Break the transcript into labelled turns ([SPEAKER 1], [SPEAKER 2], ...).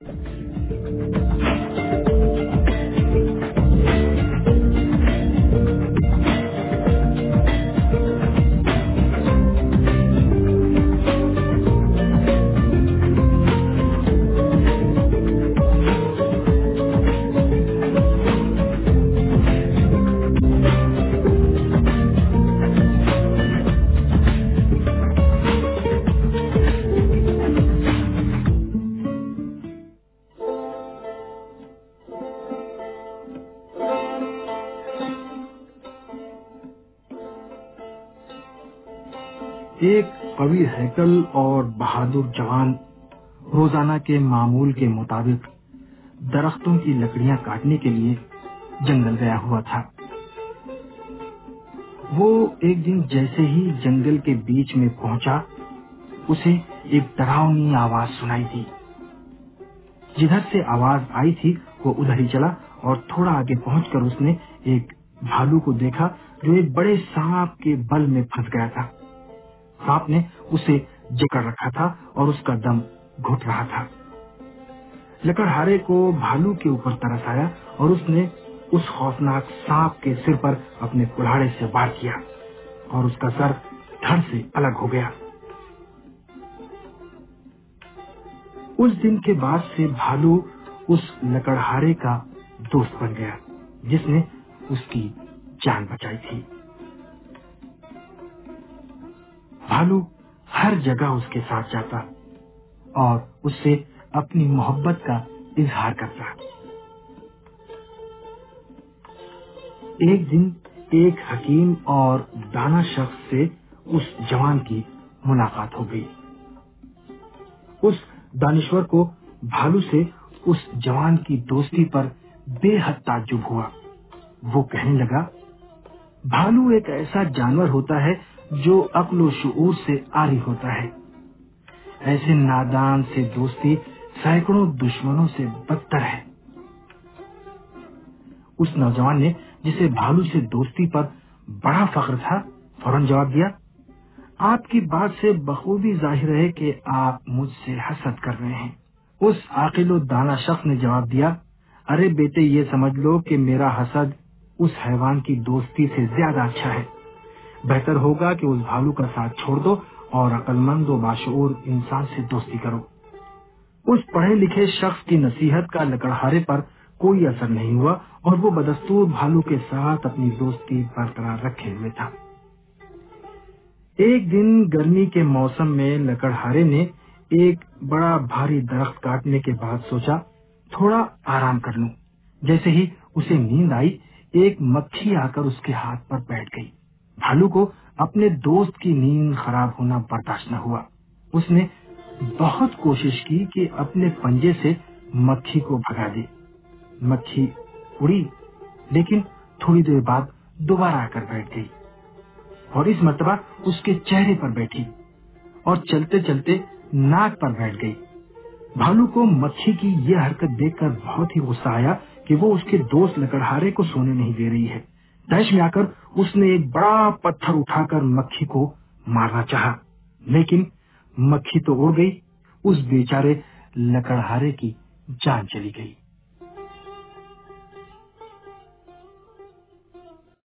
[SPEAKER 1] ایک قوی ہیکل اور بہادر جوان روزانہ کے معمول کے مطابق درختوں کی لکڑیاں کاٹنے کے لیے جنگل گیا ہوا تھا۔ وہ ایک دن جیسے ہی جنگل کے بیچ میں پہنچا، اسے ایک ڈراؤنی آواز سنائی دی۔ جدھر سے آواز آئی تھی وہ ادھر ہی چلا اور تھوڑا آگے پہنچ کر اس نے ایک بھالو کو دیکھا جو ایک بڑے سانپ کے بل میں پھنس گیا تھا۔ سانپ نے اسے جکڑ رکھا تھا اور اس کا دم گھٹ رہا تھا۔ لکڑہارے کو بھالو کے اوپر ترس آیا اور اس نے اس خوفناک سانپ کے سر پر اپنے کلاڑے سے وار کیا اور اس کا سر دھڑ سے الگ ہو گیا۔ اس دن کے بعد سے بھالو اس لکڑہارے کا دوست بن گیا جس نے اس کی جان بچائی تھی۔ بھالو ہر جگہ اس کے ساتھ جاتا اور اس سے اپنی محبت کا اظہار کرتا۔ ایک دن ایک حکیم اور دانا شخص سے اس جوان کی ملاقات ہو گئی۔ اس دانشور کو بھالو سے اس جوان کی دوستی پر بے حد تعجب ہوا۔ وہ کہنے لگا، بھالو ایک ایسا جانور ہوتا ہے جو عقل و شعور سے عاری ہوتا ہے۔ ایسے نادان سے دوستی سینکڑوں دشمنوں سے بدتر ہے۔ اس نوجوان نے، جسے بھالو سے دوستی پر بڑا فخر تھا، فوراً جواب دیا، آپ کی بات سے بخوبی ظاہر ہے کہ آپ مجھ سے حسد کر رہے ہیں۔ اس عاقل و دانا شخص نے جواب دیا، ارے بیٹے، یہ سمجھ لو کہ میرا حسد اس حیوان کی دوستی سے زیادہ اچھا ہے۔ بہتر ہوگا کہ اس بھالو کا ساتھ چھوڑ دو اور عقل مند و باشعور انسان سے دوستی کرو۔ اس پڑھے لکھے شخص کی نصیحت کا لکڑہارے پر کوئی اثر نہیں ہوا اور وہ بدستور بھالو کے ساتھ اپنی دوستی برقرار رکھے ہوئے تھا۔ ایک دن گرمی کے موسم میں لکڑہارے نے ایک بڑا بھاری درخت کاٹنے کے بعد سوچا تھوڑا آرام کر لوں۔ جیسے ہی اسے نیند آئی، ایک مکھی آ کر اس کے ہاتھ پر بیٹھ گئی۔ بھالو کو اپنے دوست کی نیند خراب ہونا برداشت نہ ہوا۔ اس نے بہت کوشش کی کہ اپنے پنجے سے مکھی کو بھگا دے۔ مکھی اڑی لیکن تھوڑی دیر بعد دوبارہ آ کر بیٹھ گئی اور اس مرتبہ اس کے چہرے پر بیٹھی اور چلتے چلتے ناک پر بیٹھ گئی۔ بھالو کو مکھی کی یہ حرکت دیکھ کر بہت ہی غصہ آیا کہ وہ اس کے دوست لکڑہارے کو سونے نہیں دے رہی ہے۔ تیش میں آ کر اس نے ایک بڑا پتھر اٹھا کر مکھی کو مارنا چاہا، لیکن مکھی تو اڑ گئی، اس بیچارے لکڑہارے کی جان چلی گئی۔